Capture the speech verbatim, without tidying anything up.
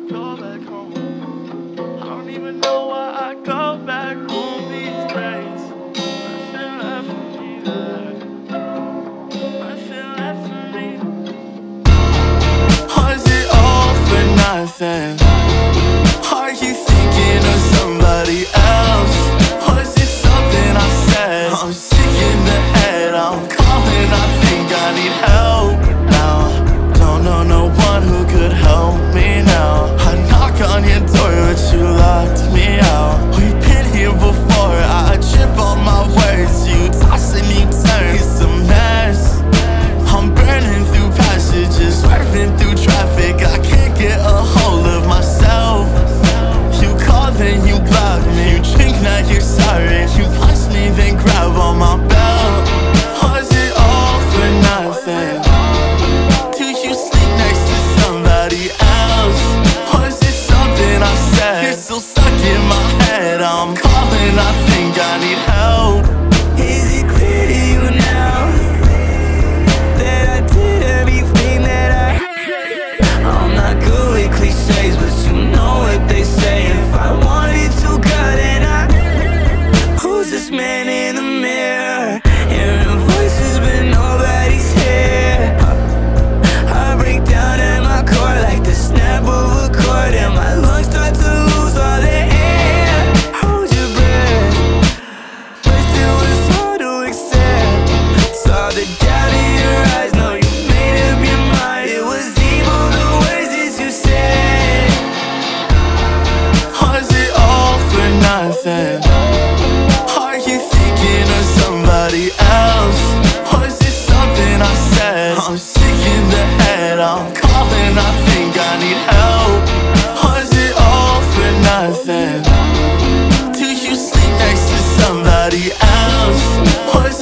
go back home. I don't even know why I go back home these days. Nothing left for me there. Nothing left for me. Was it all for nothing? Are you thinking of somebody else? Was it something I said? I'm sick in the head, I'm calling, I think I need help now. Don't know no one who could help me now. I knock on your door but you locked me out. We've been here before, I trip on my words. You toss and you turn, it's a mess. I'm burning through passages, swerving through traffic. I can't get a hold of myself. You call then you block me, you drink now you're sorry. You punch me then grab on my belt. Was it all for nothing? Do you sleep next to somebody else? Was it something I said? You're still stuck in my head, I'm calling, I think I need help. Is it clear to you now that I did everything that I I'm not good with cliches, but you know what they say. If I wanted to, God, then I who's this man in the mirror? Hearing voices but nobody's here. I break down at my core like the snap of a chord, and my lungs start to lose all their air. Hold your breath, but it was hard to accept. Saw the doubt in your eyes, know you made up your mind. It was evil the words that you said. Was it all for nothing? Are you thinking of somebody else? Was it something I said? I'm sick in the head, I'm calling, I think I need help. Was it all for nothing? Do you sleep next to somebody else? Was